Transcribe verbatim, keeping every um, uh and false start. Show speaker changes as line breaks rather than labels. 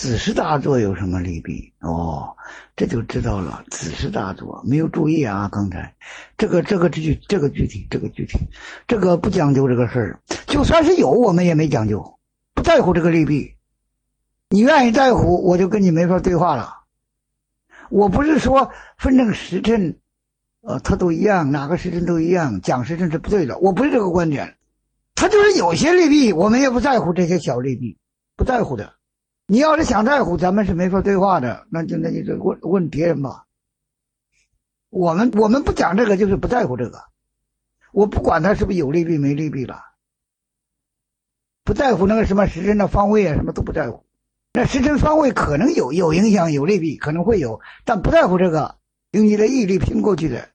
子时大作有什么利弊？哦，这就知道了。子时大作没有注意啊，刚才这个这个具这个具体这个具体这个不讲究这个事儿，就算是有我们也没讲究，不在乎这个利弊。你愿意在乎，我就跟你没法对话了。我不是说分正时辰，呃，它都一样，哪个时辰都一样，讲时辰是不对的，我不是这个观点。它就是有些利弊，我们也不在乎这些小利弊，不在乎的。你要是想在乎，咱们是没法对话的，那就那你就问问别人吧。我们我们不讲这个，就是不在乎这个。我不管它是不是有利弊没利弊了，不在乎那个什么时辰的方位啊，什么都不在乎。那时辰方位可能有有影响，有利弊，可能会有，但不在乎这个，用你的毅力拼过去的。